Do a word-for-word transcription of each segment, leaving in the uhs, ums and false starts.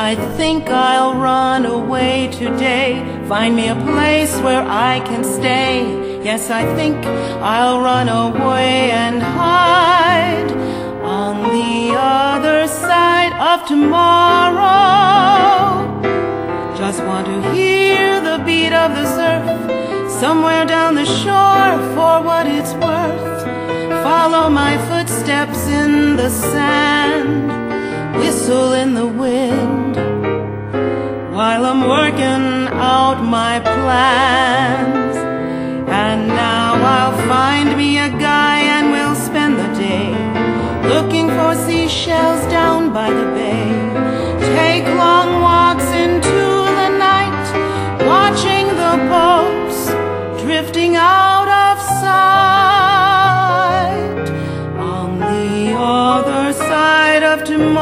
I think I'll run away today. Find me a place where I can stay. Yes, I think I'll run away and hide on the other side of tomorrow. Just want to hear the beat of the surf somewhere down the shore, for what it's worth. Follow my footsteps in the sand, whistle in the wind, while I'm working out my plans. And now I'll find me a guy and we'll spend the day looking for seashells down by the bay. Take long walks into the night, watching the boats drifting out of sight on the other side of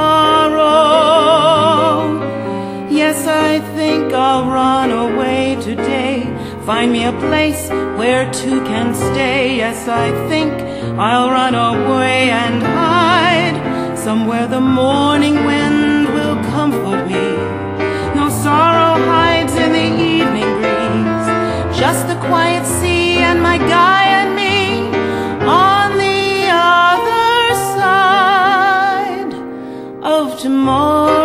tomorrow. Yes, I think I'll run away today. Find me a place where two can stay. Yes, I think I'll run away and hide somewhere the morning wind will comfort me. No sorrow hides in the evening breeze, just the quiet sea and my guy and me on the other side of tomorrow.